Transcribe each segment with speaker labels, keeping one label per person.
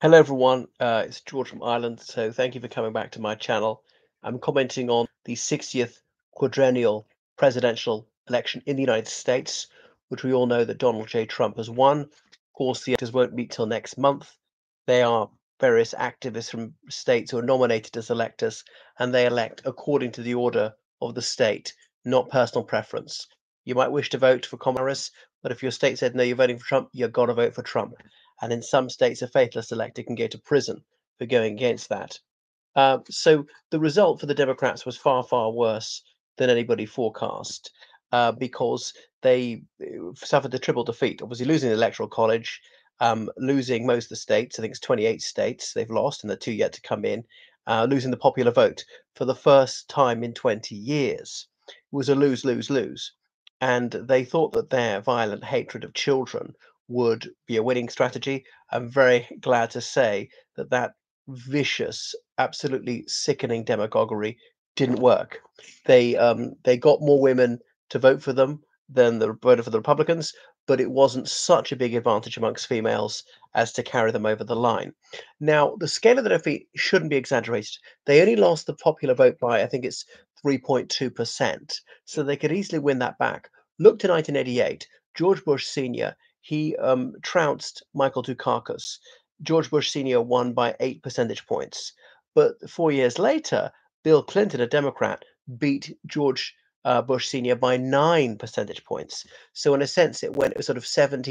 Speaker 1: Hello, everyone. It's George from Ireland. So, thank you for coming back to my channel. I'm commenting on the 60th quadrennial presidential election in the United States, which we all know that Donald J. Trump has won. Of course, the electors won't meet till next month. They are various activists from states who are nominated as electors, and they elect according to the order of the state, not personal preference. You might wish to vote for Kamala Harris, but if your state said no, you're voting for Trump, you've got to vote for Trump. And in some states, a faithless elector can go to prison for going against that. So the result for the Democrats was far, far worse than anybody forecast because they suffered the triple defeat. Obviously, losing the Electoral College, losing most of the states. I think it's 28 states they've lost, and the two yet to come in. Losing the popular vote for the first time in 20 years. It was a lose, lose, lose. And they thought that their violent hatred of children would be a winning strategy. I'm very glad to say that that vicious, absolutely sickening demagoguery didn't work. They got more women to vote for them than the voted for the Republicans, but it wasn't such a big advantage amongst females as to carry them over the line. Now, the scale of the defeat shouldn't be exaggerated. They only lost the popular vote by, I think it's 3.2%, so they could easily win that back. Look to 1988, George Bush Sr. He trounced Michael Dukakis. George Bush Sr. won by 8 percentage points. But 4 years later, Bill Clinton, a Democrat, beat George Bush Sr. by 9 percentage points. So, in a sense, it went sort of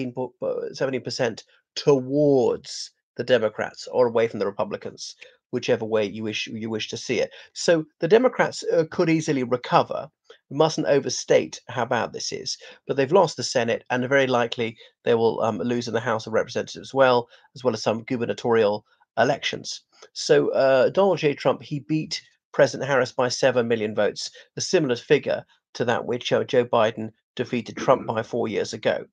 Speaker 1: 17% towards the Democrats or away from the Republicans, whichever way you wish to see it. So, the Democrats could easily recover. We mustn't overstate how bad this is, but they've lost the Senate, and very likely they will lose in the House of Representatives as well as some gubernatorial elections. So Donald J. Trump, he beat President Harris by 7 million votes, a similar figure to that which Joe Biden defeated Trump by 4 years ago.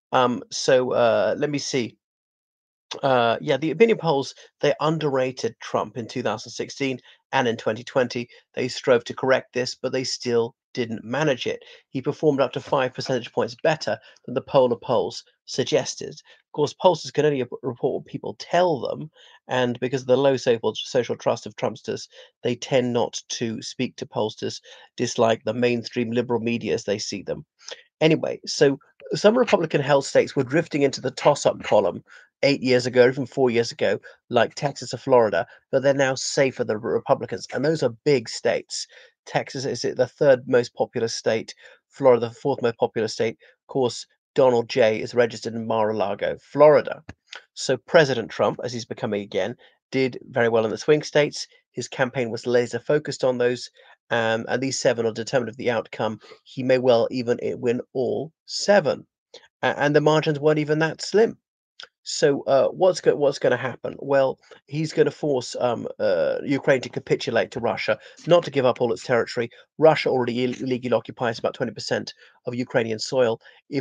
Speaker 1: Let me see. Yeah, the opinion polls, they underrated Trump in 2016 and in 2020. They strove to correct this, but they still didn't manage it. He performed up to 5 percentage points better than the polar polls suggested. Of course, pollsters can only report what people tell them, and because of the low social trust of Trumpsters, they tend not to speak to pollsters, dislike the mainstream liberal media as they see them. Anyway, so some Republican held states were drifting into the toss up column 8 years ago, even 4 years ago, like Texas or Florida, but they're now safe for the Republicans. And those are big states. Texas is the third most populous state, Florida, the fourth most populous state. Of course, Donald J. is registered in Mar a Lago, Florida. So President Trump, as he's becoming again, did very well in the swing states. His campaign was laser focused on those, and these seven are determined of the outcome. He may well even win all seven, and the margins weren't even that slim. So what's going to happen? Well, he's going to force Ukraine to capitulate to Russia, not to give up all its territory. Russia already illegally occupies about 20% of Ukrainian soil.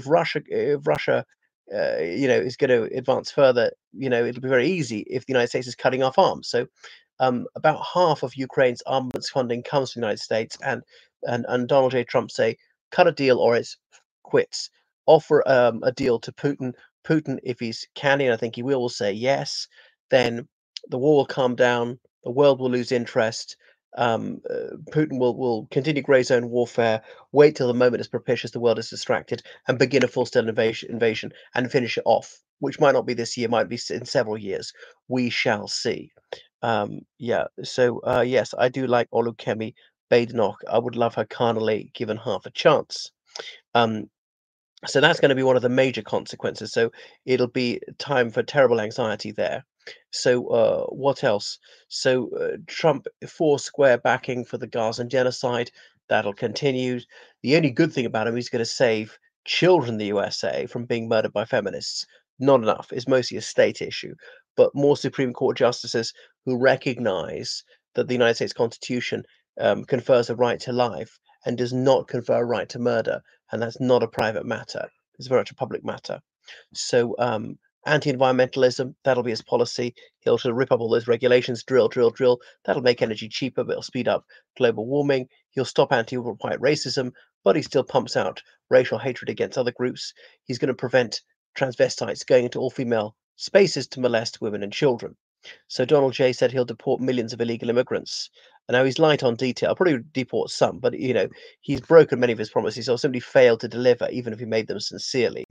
Speaker 1: If Russia is going to advance further, it'll be very easy if the United States is cutting off arms. So about half of Ukraine's armaments funding comes from the United States, and Donald J. Trump say, cut a deal or it's quits. Offer a deal to Putin. Putin, if he's canny, and I think he will say yes, then the war will calm down, the world will lose interest. Putin will continue grey zone warfare, wait till the moment is propitious, the world is distracted, and begin a full-scale invasion and finish it off, which might not be this year, might be in several years. We shall see. Yeah, so yes, I do like Olukemi Badenoch. I would love her carnally given half a chance. Um, so that's going to be one of the major consequences. So it'll be time for terrible anxiety there. So what else? So Trump four square backing for the Gazan genocide. That'll continue. The only good thing about him, he's going to save children in the USA from being murdered by feminists. Not enough. It's mostly a state issue, but more Supreme Court justices who recognize that the United States Constitution confers a right to life and does not confer a right to murder, and that's not a private matter. It's very much a public matter. So anti-environmentalism, that'll be his policy. He'll sort of rip up all those regulations, drill, drill, drill. That'll make energy cheaper, but it'll speed up global warming. He'll stop anti-white racism, but he still pumps out racial hatred against other groups. He's going to prevent transvestites going into all-female spaces to molest women and children. So Donald J said he'll deport millions of illegal immigrants. And now he's light on detail. Probably deport some, but he's broken many of his promises or simply failed to deliver, even if he made them sincerely.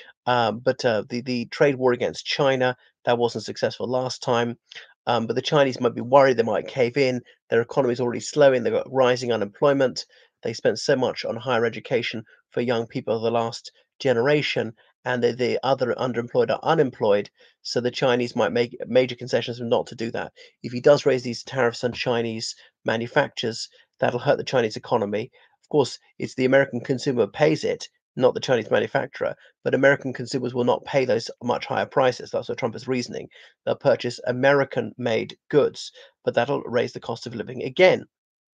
Speaker 1: But the trade war against China, that wasn't successful last time. But the Chinese might be worried they might cave in. Their economy is already slowing. They've got rising unemployment. They spent so much on higher education for young people of the last generation, and the other underemployed are unemployed. So the Chinese might make major concessions not to do that. If he does raise these tariffs on Chinese manufacturers, that'll hurt the Chinese economy. Of course, it's the American consumer pays it, not the Chinese manufacturer, but American consumers will not pay those much higher prices. That's what Trump is reasoning. They'll purchase American made goods, but that'll raise the cost of living again,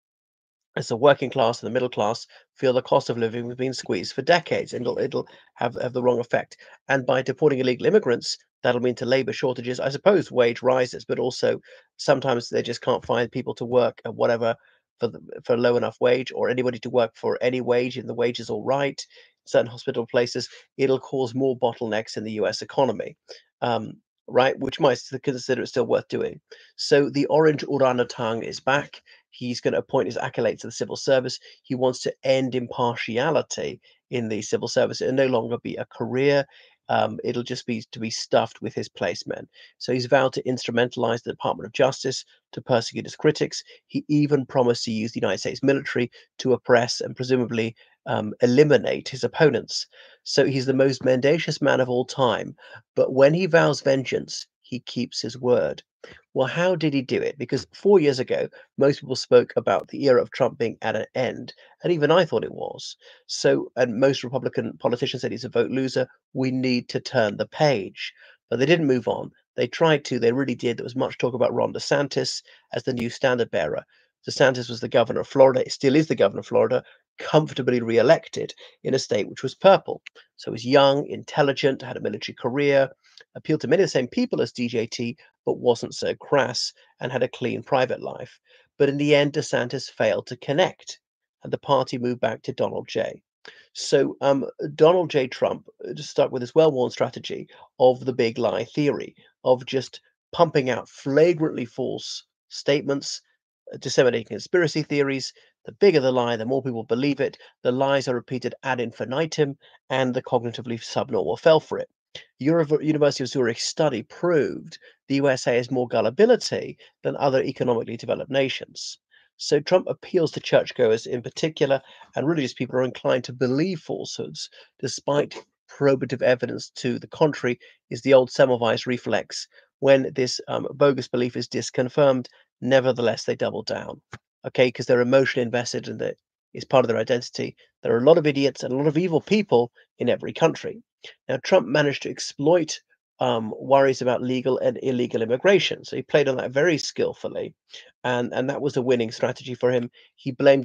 Speaker 1: as the working class and the middle class feel the cost of living has been squeezed for decades, and it'll have the wrong effect. And by deporting illegal immigrants, that'll mean to labor shortages, I suppose wage rises, but also sometimes they just can't find people to work at whatever for low enough wage, or anybody to work for any wage, and the wage is all right. Certain hospital places, it'll cause more bottlenecks in the US economy. Um, right, which might consider it still worth doing. So the orange orangutan is back. He's going to appoint his acolytes to the civil service. He wants to end impartiality in the civil service. It'll no longer be a career. It'll just be to be stuffed with his placemen. So he's vowed to instrumentalize the Department of Justice to persecute his critics. He even promised to use the United States military to oppress and presumably eliminate his opponents. So he's the most mendacious man of all time. But when he vows vengeance, he keeps his word. Well, how did he do it? Because 4 years ago, most people spoke about the era of Trump being at an end, and even I thought it was. So, and most Republican politicians said he's a vote loser. We need to turn the page. But they didn't move on. They tried to, they really did. There was much talk about Ron DeSantis as the new standard bearer. DeSantis was the governor of Florida, still is the governor of Florida, comfortably re-elected in a state which was purple. So he's young, intelligent, had a military career, appealed to many of the same people as DJT, but wasn't so crass and had a clean private life. But in the end, DeSantis failed to connect, and the party moved back to Donald J. So Donald J. Trump just stuck with his well-worn strategy of the big lie theory, of just pumping out flagrantly false statements, disseminating conspiracy theories. The bigger the lie, the more people believe it. The lies are repeated ad infinitum, and the cognitively subnormal fell for it. University of Zurich study proved the USA has more gullibility than other economically developed nations. So Trump appeals to churchgoers in particular, and religious people are inclined to believe falsehoods, despite probative evidence to the contrary, is the old Semmelweis reflex. When this bogus belief is disconfirmed, nevertheless they double down. Okay, because they're emotionally invested in it. It's part of their identity. There are a lot of idiots and a lot of evil people in every country. Now, Trump managed to exploit worries about legal and illegal immigration. So he played on that very skillfully, and that was a winning strategy for him. He blamed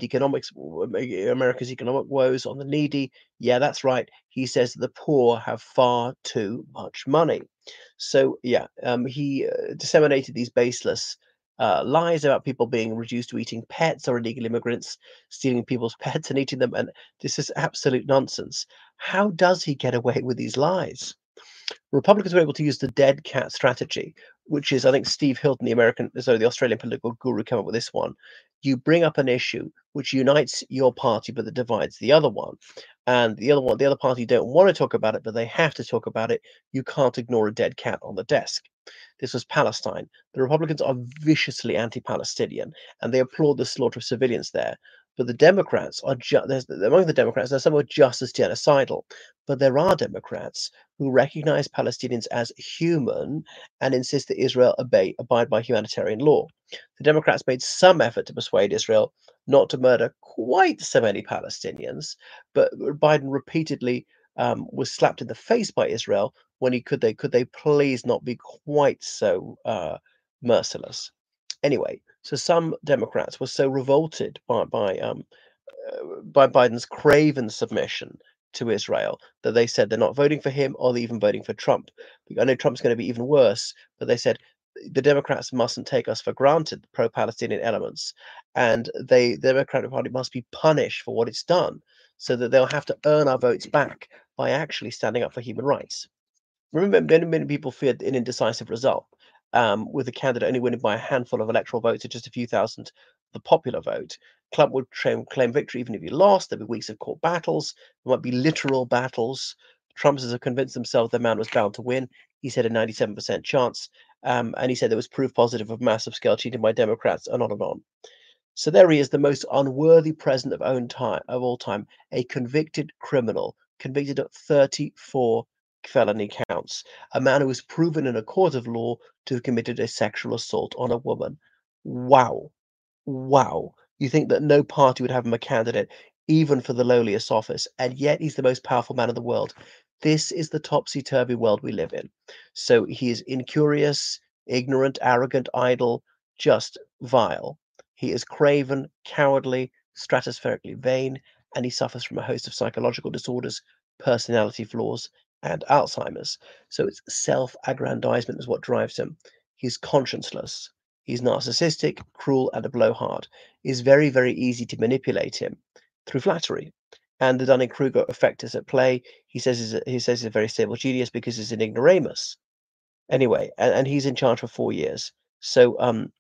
Speaker 1: America's economic woes on the needy. Yeah, that's right. He says the poor have far too much money. So yeah, he disseminated these baseless lies about people being reduced to eating pets or illegal immigrants stealing people's pets and eating them, and this is absolute nonsense. How does he get away with these lies? Republicans were able to use the dead cat strategy, which is, I think, Steve Hilton, the Australian political guru, came up with this one. You bring up an issue which unites your party, but that divides the other one, and the other party don't want to talk about it, but they have to talk about it. You can't ignore a dead cat on the desk. This was Palestine. The Republicans are viciously anti-Palestinian, and they applaud the slaughter of civilians there. But the Democrats are among the Democrats. There's some who are just as genocidal, but there are Democrats who recognize Palestinians as human and insist that Israel abide by humanitarian law. The Democrats made some effort to persuade Israel not to murder quite so many Palestinians, but Biden repeatedly was slapped in the face by Israel when he could they please not be quite so merciless. Anyway, so some Democrats were so revolted by Biden's craven submission to Israel that they said they're not voting for him or even voting for Trump. I know Trump's going to be even worse, but they said the Democrats mustn't take us for granted, the pro-Palestinian elements, and the Democratic Party must be punished for what it's done, so that they'll have to earn our votes back by actually standing up for human rights. Remember, many people feared an indecisive result. with the candidate only winning by a handful of electoral votes or just a few thousand the popular vote. Trump would claim victory even if he lost. There'd be weeks of court battles. There might be literal battles. Trumpsters have convinced themselves the man was bound to win. He said a 97% chance. And he said there was proof positive of massive scale cheating by Democrats, and on and on. So there he is, the most unworthy president of all time, a convicted criminal, convicted of 34 felony counts, a man who was proven in a court of law to have committed a sexual assault on a woman. Wow. Wow. You think that no party would have him a candidate, even for the lowliest office, and yet he's the most powerful man in the world. This is the topsy-turvy world we live in. So he is incurious, ignorant, arrogant, idle, just vile. He is craven, cowardly, stratospherically vain, and he suffers from a host of psychological disorders, personality flaws, and Alzheimer's. So it's self-aggrandizement is what drives him. He's conscienceless. He's narcissistic, cruel, and a blowhard. It's very, very easy to manipulate him through flattery. And the Dunning-Kruger effect is at play. He says he's a very stable genius because he's an ignoramus. Anyway, and he's in charge for 4 years. So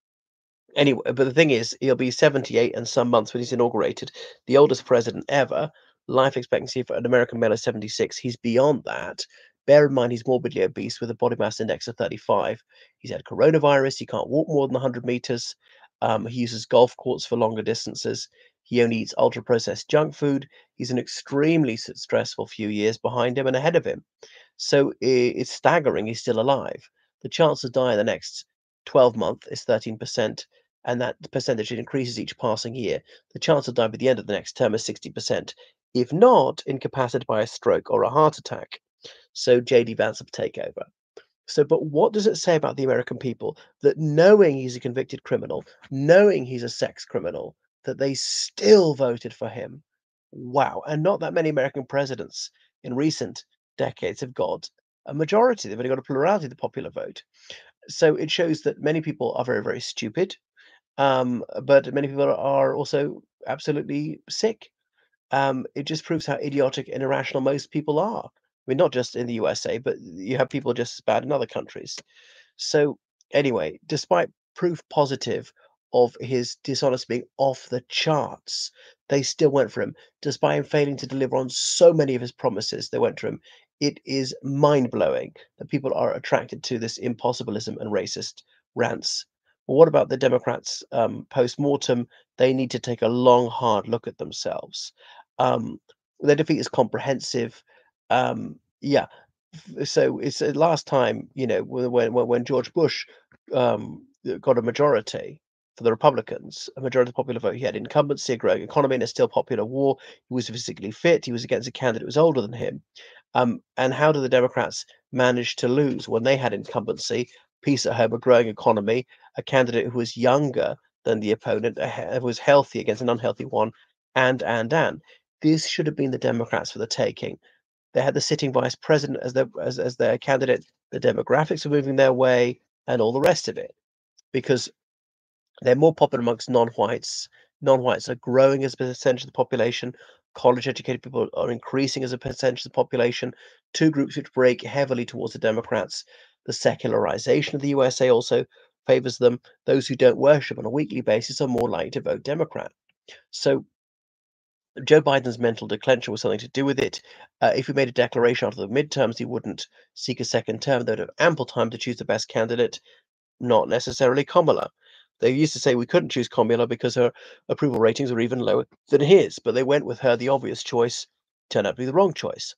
Speaker 1: anyway, but the thing is, he'll be 78 and some months when he's inaugurated, the oldest president ever. Life expectancy for an American male is 76. He's beyond that. Bear in mind, he's morbidly obese with a body mass index of 35. He's had coronavirus. He can't walk more than 100 meters. He uses golf courts for longer distances. He only eats ultra processed junk food. He's an extremely stressful few years behind him and ahead of him. So it's staggering he's still alive. The chance to die in the next 12 months is 13%, and that percentage increases each passing year. The chance to die by the end of the next term is 60%, if not incapacitated by a stroke or a heart attack. So JD Vance will take over. So, but what does it say about the American people that knowing he's a convicted criminal, knowing he's a sex criminal, that they still voted for him? Wow. And not that many American presidents in recent decades have got a majority. They've only got a plurality of the popular vote. So it shows that many people are very, very stupid, but many people are also absolutely sick. It just proves how idiotic and irrational most people are. I mean, not just in the USA, but you have people just as bad in other countries. So, anyway, despite proof positive of his dishonesty being off the charts, they still went for him. Despite him failing to deliver on so many of his promises, they went for him. It is mind blowing that people are attracted to this impossibilism and racist rants. Well, what about the Democrats post mortem? They need to take a long, hard look at themselves. Their defeat is comprehensive. Yeah, so it's last time, when George Bush got a majority for the Republicans, a majority of the popular vote, he had incumbency, a growing economy, and a still popular war. He was physically fit. He was against a candidate who was older than him. And how did the Democrats manage to lose when they had incumbency, peace at home, a growing economy, a candidate who was younger than the opponent, who was healthy against an unhealthy one, and this should have been the Democrats for the taking. They had the sitting vice president as their candidate. The demographics were moving their way, and all the rest of it, because they're more popular amongst non-whites. Non-whites are growing as a percentage of the population. College-educated people are increasing as a percentage of the population. Two groups which break heavily towards the Democrats. The secularization of the USA also favors them. Those who don't worship on a weekly basis are more likely to vote Democrat. So Joe Biden's mental declension was something to do with it. If he made a declaration after the midterms, he wouldn't seek a second term. They'd have ample time to choose the best candidate, not necessarily Kamala. They used to say we couldn't choose Kamala because her approval ratings were even lower than his, but they went with her, the obvious choice, turned out to be the wrong choice.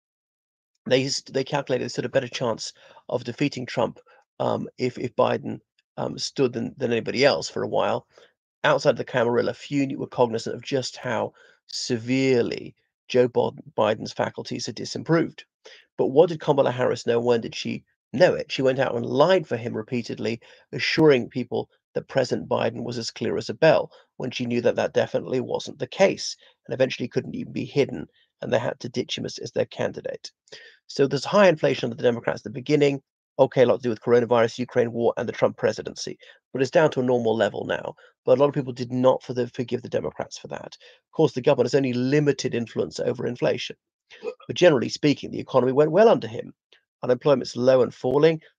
Speaker 1: They calculated they stood a better chance of defeating Trump if Biden stood than anybody else for a while. Outside the Camarilla, few were cognizant of just how severely Joe Biden's faculties had disimproved. But what did Kamala Harris know? When did she know it? She went out and lied for him repeatedly, assuring people that President Biden was as clear as a bell when she knew that that definitely wasn't the case and eventually couldn't even be hidden, and they had to ditch him as their candidate. So there's high inflation under the Democrats at the beginning. Okay, a lot to do with coronavirus, Ukraine war, and the Trump presidency. But it's down to a normal level now. But a lot of people did not forgive the Democrats for that. Of course, the government has only limited influence over inflation. But generally speaking, the economy went well under him. Unemployment's low and falling.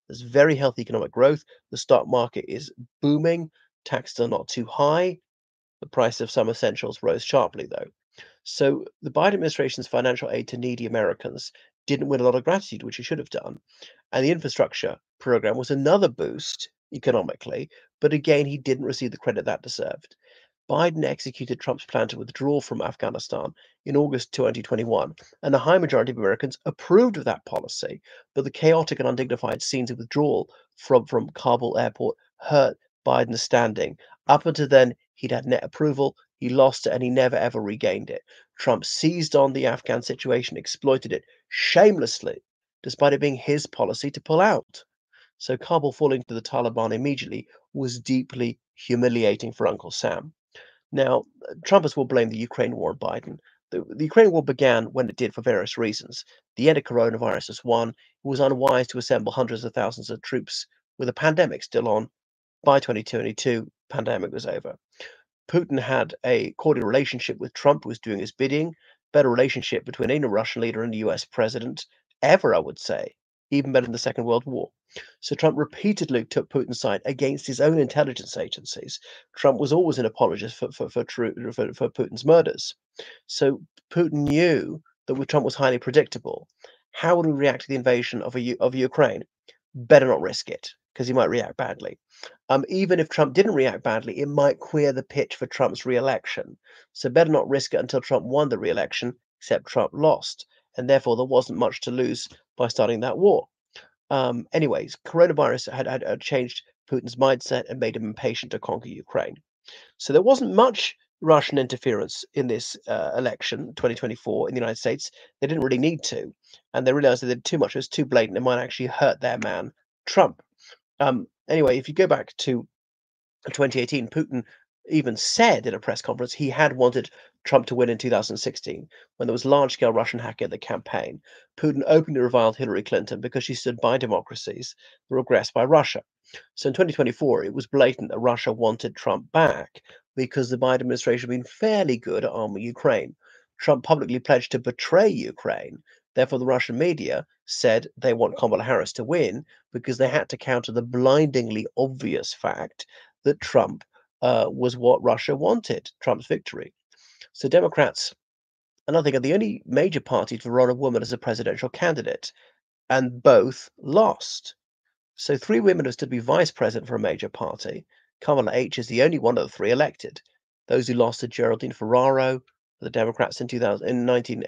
Speaker 1: There's very healthy economic growth. The stock market is booming. Taxes are not too high. The price of some essentials rose sharply, though. So the Biden administration's financial aid to needy Americans didn't win a lot of gratitude, which it should have done. And the infrastructure program was another boost economically, but again, he didn't receive the credit that deserved. Biden executed Trump's plan to withdraw from Afghanistan in August 2021, and a high majority of Americans approved of that policy. But the chaotic and undignified scenes of withdrawal from Kabul airport hurt Biden's standing. Up until then, he'd had net approval, he lost it, and he never ever regained it. Trump seized on the Afghan situation, exploited it shamelessly, despite it being his policy to pull out. So Kabul falling to the Taliban immediately was deeply humiliating for Uncle Sam. Now, Trumpers will blame the Ukraine war on Biden. The Ukraine war began when it did for various reasons. The end of coronavirus was one. It was unwise to assemble hundreds of thousands of troops with a pandemic still on. By 2022, pandemic was over. Putin had a cordial relationship with Trump, who was doing his bidding. Better relationship between a Russian leader and a US president ever, I would say. Even better than the Second World War. So Trump repeatedly took Putin's side against his own intelligence agencies. Trump was always an apologist for Putin's murders. So Putin knew that Trump was highly predictable. How would he react to the invasion of Ukraine? Better not risk it, because he might react badly. Even if Trump didn't react badly, it might queer the pitch for Trump's re-election. So better not risk it until Trump won the re-election, except Trump lost, and therefore there wasn't much to lose by starting that war. Anyways, coronavirus had changed Putin's mindset and made him impatient to conquer Ukraine. So there wasn't much Russian interference in this election, 2024, in the United States. They didn't really need to, and they realized they did too much. It was too blatant. It might actually hurt their man, Trump. Anyway, if you go back to 2018, Putin even said in a press conference he had wanted Trump to win in 2016 when there was large-scale Russian hacking at the campaign. Putin openly reviled Hillary Clinton because she stood by democracies that were aggressed by Russia. So in 2024, it was blatant that Russia wanted Trump back because the Biden administration had been fairly good at arming Ukraine. Trump publicly pledged to betray Ukraine. Therefore, the Russian media said they want Kamala Harris to win because they had to counter the blindingly obvious fact that Trump was what Russia wanted, Trump's victory. So Democrats, and I think, are the only major party to run a woman as a presidential candidate, and both lost. So three women have stood to be vice president for a major party. Kamala H is the only one of the three elected. Those who lost are Geraldine Ferraro for the Democrats in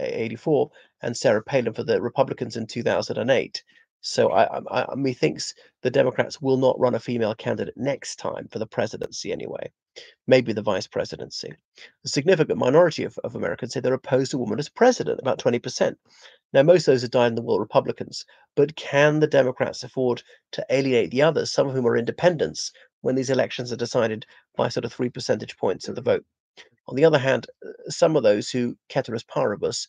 Speaker 1: 1984, and Sarah Palin for the Republicans in 2008. So methinks the Democrats will not run a female candidate next time for the presidency anyway, maybe the vice presidency. A significant minority of Americans say they're opposed to a woman as president, about 20%. Now, most of those are dyed-in-the-wool Republicans, but can the Democrats afford to alienate the others, some of whom are independents, when these elections are decided by sort of 3 percentage points of the vote? On the other hand, some of those who ceteris paribus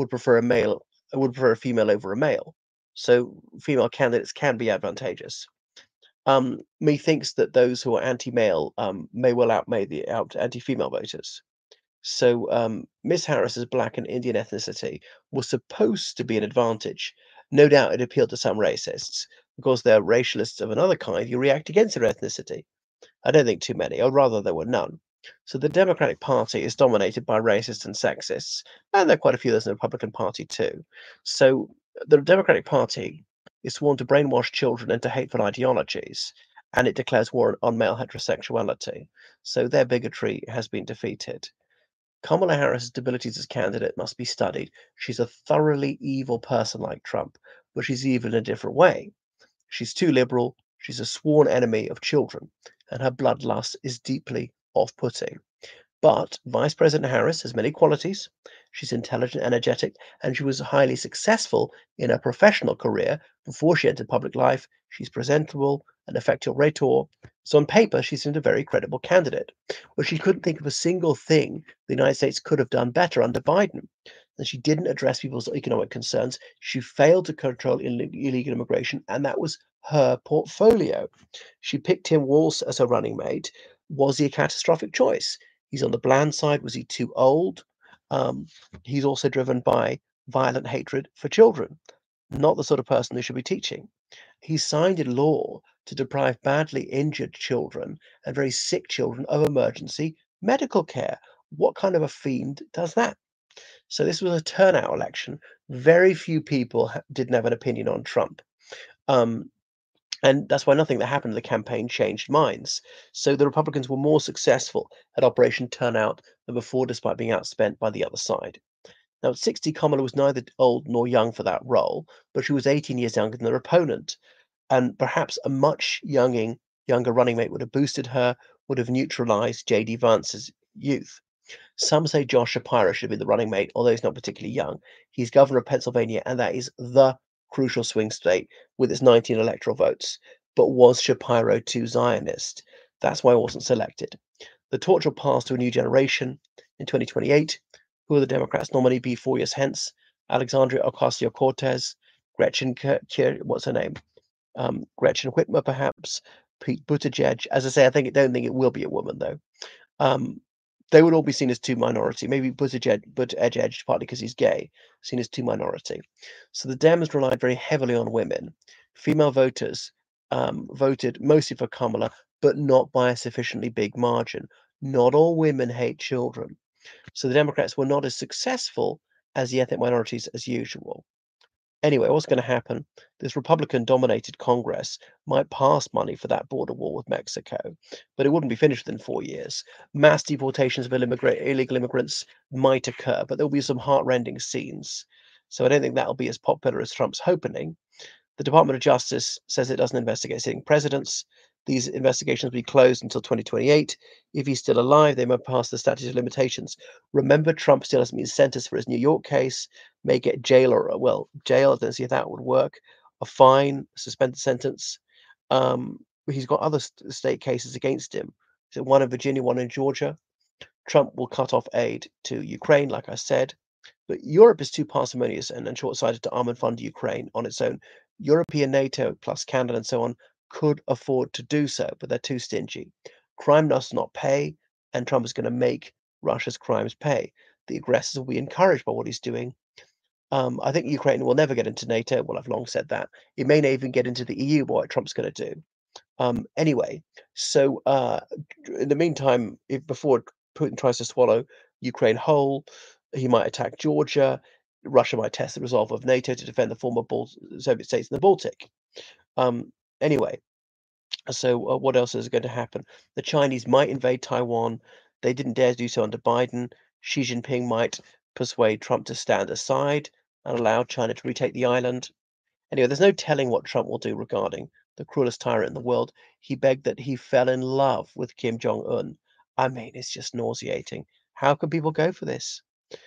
Speaker 1: would prefer a female over a male. So female candidates can be advantageous. Methinks that those who are anti-male may well out anti-female voters. So Miss Harris's black and Indian ethnicity was supposed to be an advantage. No doubt it appealed to some racists because they're racialists of another kind who react against their ethnicity. I don't think too many, or rather there were none. So the Democratic Party is dominated by racists and sexists, and there are quite a few others in the Republican Party too. So the Democratic Party is sworn to brainwash children into hateful ideologies, and it declares war on male heterosexuality. So their bigotry has been defeated. Kamala Harris's abilities as candidate must be studied. She's a thoroughly evil person like Trump, but she's evil in a different way. She's too liberal, she's a sworn enemy of children, and her bloodlust is deeply off-putting. But Vice President Harris has many qualities. She's intelligent, energetic, and she was highly successful in her professional career before she entered public life. She's presentable, an effective rhetor. So on paper, she seemed a very credible candidate. But she couldn't think of a single thing the United States could have done better under Biden. And she didn't address people's economic concerns. She failed to control illegal immigration, and that was her portfolio. She picked Tim Walz as her running mate. Was he a catastrophic choice? He's on the bland side. Was he too old? He's also driven by violent hatred for children, not the sort of person who should be teaching. He signed a law to deprive badly injured children and very sick children of emergency medical care. What kind of a fiend does that? So this was a turnout election. Very few people didn't have an opinion on Trump. Um, and that's why nothing that happened in the campaign changed minds. So the Republicans were more successful at Operation Turnout than before, despite being outspent by the other side. Now, at 60, Kamala was neither old nor young for that role, but she was 18 years younger than their opponent. And perhaps a much younger running mate would have boosted her, would have neutralized J.D. Vance's youth. Some say Josh Shapiro should have been the running mate, although he's not particularly young. He's governor of Pennsylvania, and that is the crucial swing state with its 19 electoral votes. But was Shapiro too Zionist? That's why he wasn't selected. The torch will pass to a new generation in 2028. Who will the Democrats nominee be 4 years hence? Alexandria Ocasio-Cortez, what's her name? Gretchen Whitmer, perhaps, Pete Buttigieg. As I say, don't think it will be a woman though. Um, they would all be seen as too minority. Maybe Buttigieg, partly because he's gay, seen as too minority. So the Dems relied very heavily on women. Female voters voted mostly for Kamala, but not by a sufficiently big margin. Not all women hate children. So the Democrats were not as successful as the ethnic minorities as usual. Anyway, what's going to happen? This Republican dominated Congress might pass money for that border wall with Mexico, but it wouldn't be finished within 4 years. Mass deportations of illegal immigrants might occur, but there'll be some heartrending scenes. So I don't think that'll be as popular as Trump's hoping. The Department of Justice says it doesn't investigate sitting presidents. These investigations will be closed until 2028. If he's still alive, they may pass the statute of limitations. Remember, Trump still hasn't been sentenced for his New York case, may get jail or, well, jail. I don't see if that would work. A fine, suspended sentence. He's got other state cases against him. So one in Virginia, one in Georgia. Trump will cut off aid to Ukraine, like I said. But Europe is too parsimonious and short-sighted to arm and fund Ukraine on its own. European NATO plus Canada and so on could afford to do so, but they're too stingy. Crime does not pay, and Trump is going to make Russia's crimes pay. The aggressors will be encouraged by what he's doing. I think Ukraine will never get into NATO. Well, I've long said that. It may not even get into the EU, what Trump's going to do. Anyway, so in the meantime, if before Putin tries to swallow Ukraine whole, he might attack Georgia. Russia might test the resolve of NATO to defend the former Soviet states in the Baltic. Anyway, so what else is going to happen? The Chinese might invade Taiwan. They didn't dare do so under Biden. Xi Jinping might persuade Trump to stand aside and allow China to retake the island. Anyway, there's no telling what Trump will do regarding the cruelest tyrant in the world. He begged that he fell in love with Kim Jong Un. I mean, it's just nauseating. How can people go for this?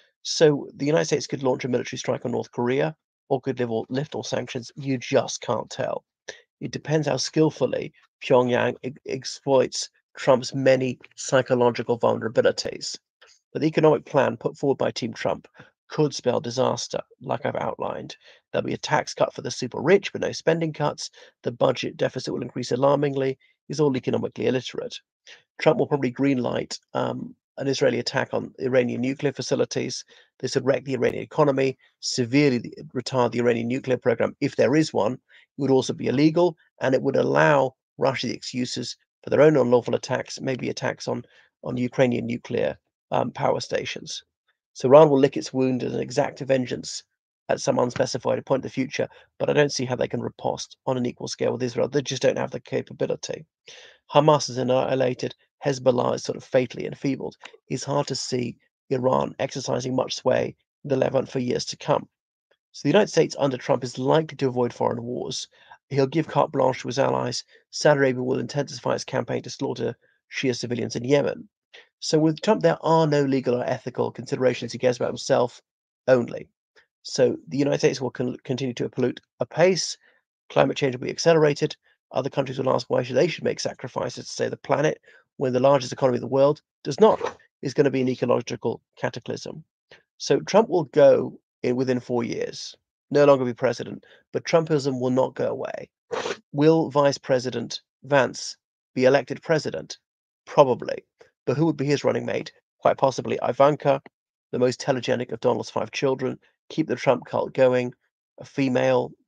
Speaker 1: So the United States could launch a military strike on North Korea or could lift all sanctions. You just can't tell. It depends how skillfully Pyongyang exploits Trump's many psychological vulnerabilities. But the economic plan put forward by Team Trump could spell disaster, like I've outlined. There'll be a tax cut for the super rich, but no spending cuts. The budget deficit will increase alarmingly. He's all economically illiterate. Trump will probably greenlight an Israeli attack on Iranian nuclear facilities. This would wreck the Iranian economy, severely retard the Iranian nuclear program, if there is one. It would also be illegal, and it would allow Russia the excuses for their own unlawful attacks, maybe attacks on Ukrainian nuclear power stations. So Iran will lick its wound and exact vengeance at some unspecified point in the future, but I don't see how they can riposte on an equal scale with Israel. They just don't have the capability. Hamas is annihilated, Hezbollah is sort of fatally enfeebled. It's hard to see Iran exercising much sway in the Levant for years to come. So the United States under Trump is likely to avoid foreign wars. He'll give carte blanche to his allies. Saudi Arabia will intensify its campaign to slaughter Shia civilians in Yemen. So with Trump, there are no legal or ethical considerations. He cares about himself only. So the United States will continue to pollute apace. Climate change will be accelerated. Other countries will ask why they should make sacrifices to save the planet when the largest economy in the world does not. Is going to be an ecological cataclysm. So Trump will go within 4 years, no longer be president, but Trumpism will not go away. Will Vice President Vance be elected president? Probably. But who would be his running mate? Quite possibly Ivanka, the most telegenic of Donald's 5 children, keep the Trump cult going, a female,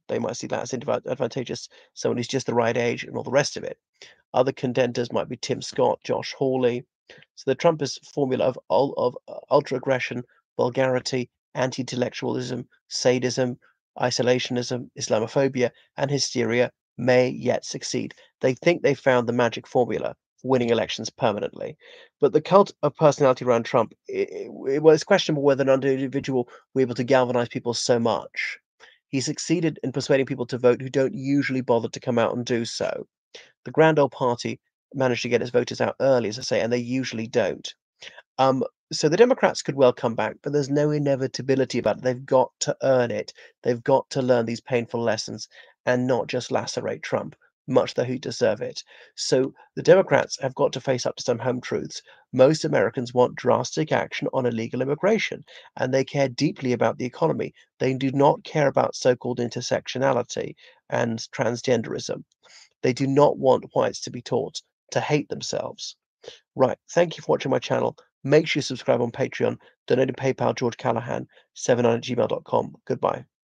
Speaker 1: They might see that as advantageous, someone who's just the right age and all the rest of it. Other contenders might be Tim Scott, Josh Hawley. So the Trumpist formula of ultra aggression, vulgarity, anti intellectualism, sadism, isolationism, Islamophobia, and hysteria may yet succeed. They think they found the magic formula for winning elections permanently. But the cult of personality around Trump, well, it's questionable whether an individual will be able to galvanize people so much. He succeeded in persuading people to vote who don't usually bother to come out and do so. The Grand Old Party managed to get its voters out early, as I say, and they usually don't. Um, so the Democrats could well come back, but there's no inevitability about it. They've got to earn it. They've got to learn these painful lessons and not just lacerate Trump, much though he deserve it. So the Democrats have got to face up to some home truths. Most Americans want drastic action on illegal immigration, and they care deeply about the economy. They do not care about so-called intersectionality and transgenderism. They do not want whites to be taught to hate themselves. Right. Thank you for watching my channel. Make sure you subscribe on Patreon. Donate to PayPal, George Callahan, 79 at gmail.com. Goodbye.